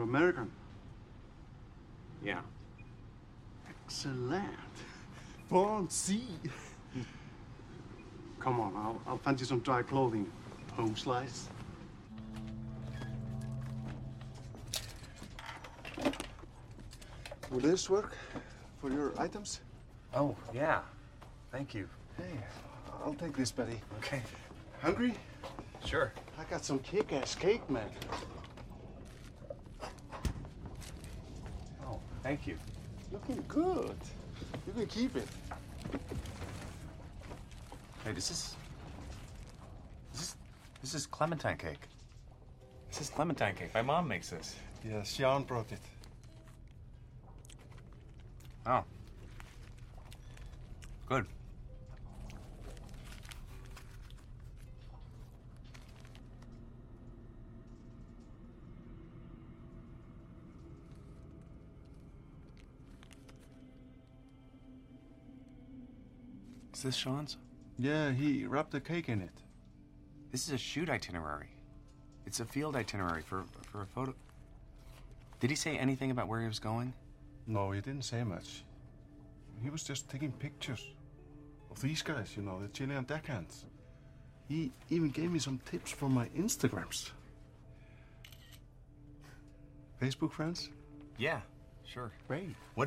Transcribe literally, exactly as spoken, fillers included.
American? Yeah. Excellent. Bon, see. Come on, I'll, I'll find you some dry clothing, home slice. Will this work for your items? Oh, yeah. Thank you. Hey, I'll take this, buddy. Okay. Hungry? Sure. I got some kick-ass cake, man. Oh, thank you. Looking good. You can keep it. Hey, this is... This is... This is clementine cake. This is clementine cake. My mom makes this. Yeah, Sean brought it. Oh. Good. Is this Sean's? Yeah, he wrapped the cake in it. This is a shoot itinerary. It's a field itinerary for for a photo. Did he say anything about where he was going? No, he didn't say much. He was just taking pictures of these guys, you know, the Chilean deckhands. He even gave me some tips for my Instagrams. Facebook friends? Yeah, sure. Great. What